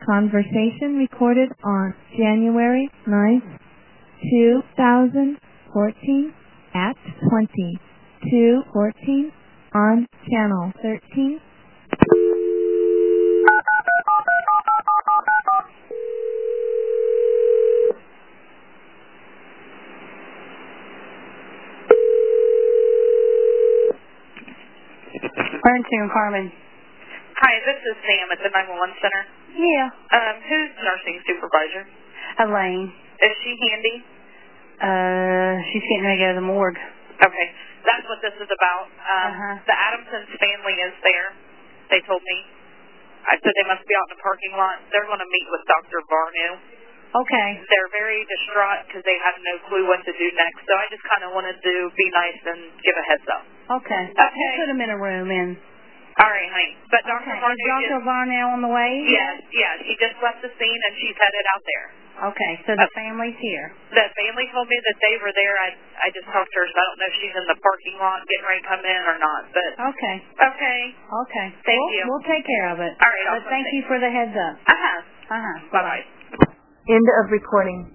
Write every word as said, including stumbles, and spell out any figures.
Conversation recorded on January ninth, two thousand fourteen at twenty-two fourteen on channel thirteen. Bernstein Carmen. Hi, this is Sam at the nine one one center. Yeah. Um, who's nursing supervisor? Elaine. Is she handy? Uh, she's getting ready to go to the morgue. Okay, that's what this is about. Um, uh-huh. The Adamsons family is there. They told me. I said they must be out in the parking lot. They're going to meet with Doctor Varnu. Okay. They're very distraught because they have no clue what to do next. So I just kind of wanted to be nice and give a heads up. Okay. Okay. We'll put them in a room and. All right, honey. But Doctor Okay. Varnu Is Doctor just, Varnu on the way? Yes, yeah. She just left the scene and she's headed out there. Okay, so the uh, family's here. The family told me that they were there. I I just talked to her, so I don't know if she's in the parking lot getting ready to come in or not. But Okay. okay. Okay. Thank we'll, you. We'll take care of it. All right. But thank you for the heads up. Uh-huh. Uh-huh. Bye-bye. End of recording.